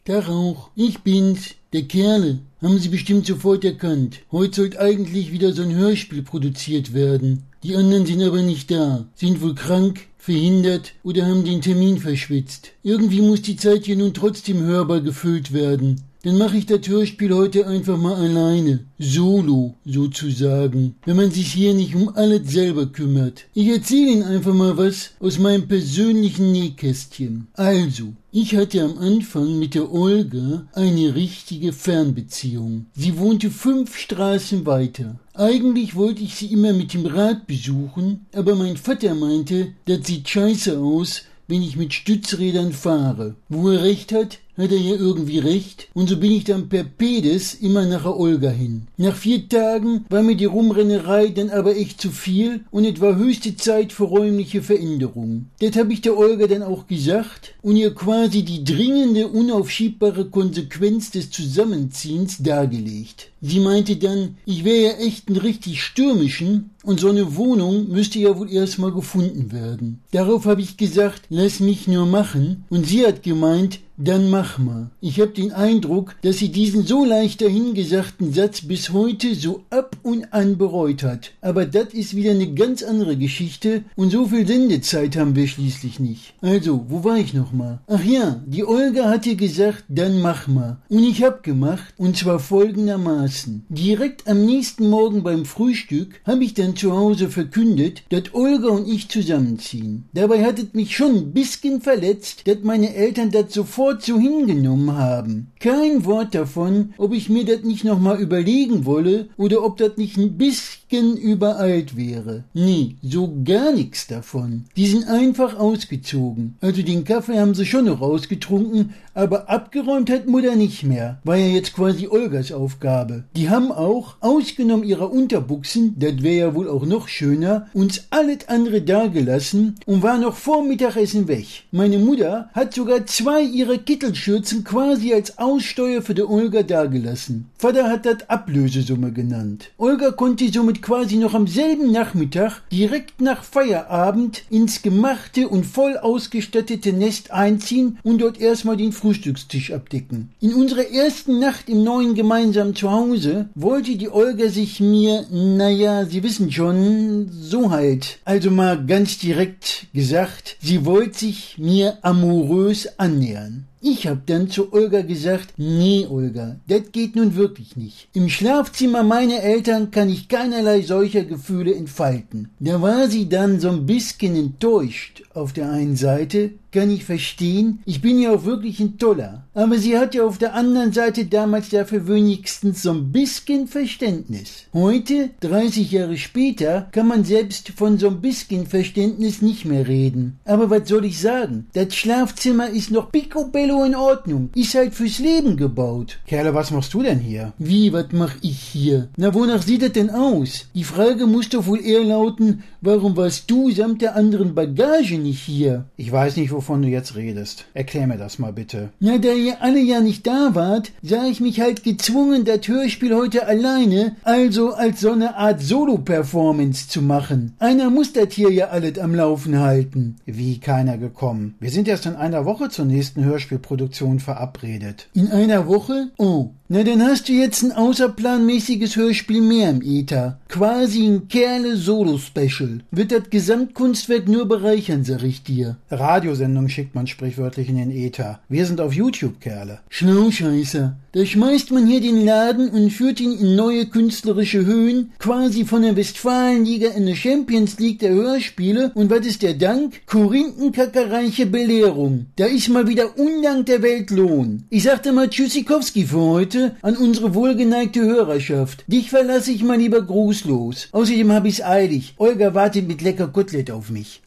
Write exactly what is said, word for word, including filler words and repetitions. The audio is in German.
Tag auch, ich bin's, der Kerle. Haben Sie bestimmt sofort erkannt. Heute sollte eigentlich wieder so ein Hörspiel produziert werden. Die anderen sind aber nicht da, sind wohl krank, verhindert oder haben den Termin verschwitzt. Irgendwie muss die Zeit hier nun trotzdem hörbar gefüllt werden. Dann mache ich das Hörspiel heute einfach mal alleine. Solo, sozusagen. Wenn man sich hier nicht um alles selber kümmert. Ich erzähle Ihnen einfach mal was aus meinem persönlichen Nähkästchen. Also, ich hatte am Anfang mit der Olga eine richtige Fernbeziehung. Sie wohnte fünf Straßen weiter. Eigentlich wollte ich sie immer mit dem Rad besuchen, aber mein Vater meinte, das sieht scheiße aus, wenn ich mit Stützrädern fahre. Wo er recht hat, hat er ja irgendwie recht, und so bin ich dann per Pedes immer nach der Olga hin. Nach vier Tagen war mir die Rumrennerei dann aber echt zu viel und es war höchste Zeit für räumliche Veränderungen. Das habe ich der Olga dann auch gesagt und ihr quasi die dringende, unaufschiebbare Konsequenz des Zusammenziehens dargelegt. Sie meinte dann, ich wäre ja echt ein richtig stürmischen und so eine Wohnung müsste ja wohl erstmal gefunden werden. Darauf habe ich gesagt, lass mich nur machen, und sie hat gemeint, dann mach mal. Ich habe den Eindruck, dass sie diesen so leicht dahingesagten Satz bis heute so ab und an bereut hat. Aber das ist wieder eine ganz andere Geschichte und so viel Sendezeit haben wir schließlich nicht. Also, wo war ich nochmal? Ach ja, die Olga hatte gesagt, dann mach mal. Und ich hab gemacht, und zwar folgendermaßen. Direkt am nächsten Morgen beim Frühstück habe ich dann zu Hause verkündet, dass Olga und ich zusammenziehen. Dabei hat es mich schon ein bisschen verletzt, dass meine Eltern das sofort so hingenommen haben. Kein Wort davon, ob ich mir das nicht nochmal überlegen wolle oder ob das nicht ein bisschen übereilt wäre. Nee, so gar nichts davon. Die sind einfach ausgezogen. Also den Kaffee haben sie schon noch ausgetrunken, aber abgeräumt hat Mutter nicht mehr. War ja jetzt quasi Olgas Aufgabe. Die haben auch, ausgenommen ihrer Unterbuchsen, das wäre ja wohl auch noch schöner, uns alles andere dagelassen und war noch vor Mittagessen weg. Meine Mutter hat sogar zwei ihrer Kittelschürzen quasi als Aussteuer für die Olga dagelassen. Vater hat das Ablösesumme genannt. Olga konnte somit quasi noch am selben Nachmittag direkt nach Feierabend ins gemachte und voll ausgestattete Nest einziehen und dort erstmal den Frühstückstisch abdecken. In unserer ersten Nacht im neuen gemeinsamen Zuhause wollte die Olga sich mir, naja, Sie wissen schon, so halt. Also mal ganz direkt gesagt, sie wollte sich mir amorös annähern. Ich hab dann zu Olga gesagt, nee Olga, das geht nun wirklich nicht. Im Schlafzimmer meiner Eltern kann ich keinerlei solcher Gefühle entfalten. Da war sie dann so ein bisschen enttäuscht. Auf der einen Seite kann ich verstehen, ich bin ja auch wirklich ein Toller. Aber sie hat ja auf der anderen Seite damals dafür wenigstens so ein bisschen Verständnis. Heute, dreißig Jahre später, kann man selbst von so ein bisschen Verständnis nicht mehr reden. Aber was soll ich sagen? Das Schlafzimmer ist noch picobello in Ordnung. Ist halt fürs Leben gebaut. Kerle, was machst du denn hier? Wie, was mach ich hier? Na, wonach sieht das denn aus? Die Frage muss doch wohl eher lauten, warum warst du samt der anderen Bagage nicht hier? Ich weiß nicht, wovon du jetzt redest. Erklär mir das mal bitte. Na, da ihr alle ja nicht da wart, sah ich mich halt gezwungen, das Hörspiel heute alleine, also als so eine Art Solo-Performance zu machen. Einer muss das hier ja alles am Laufen halten. Wie keiner gekommen? Wir sind erst in einer Woche zur nächsten Hörspielproduktion verabredet. In einer Woche? Oh. Na, dann hast du jetzt ein außerplanmäßiges Hörspiel mehr im Äther. Quasi ein Kerle-Solo-Special. Wird das Gesamtkunstwerk nur bereichern, sag ich dir. Radiosendung schickt man sprichwörtlich in den Äther. Wir sind auf YouTube, Kerle. Schnauscheißer. Da schmeißt man hier den Laden und führt ihn in neue künstlerische Höhen, quasi von der Westfalenliga in der Champions League der Hörspiele. Und was ist der Dank? Korinthenkackerreiche Belehrung. Da ist mal wieder Undank der Welt Lohn. Ich sagte mal Tschüssikowski für heute an unsere wohlgeneigte Hörerschaft. Dich verlasse ich mal lieber grußlos. Außerdem hab ich's eilig. Olga wartet mit lecker Kotelett auf mich.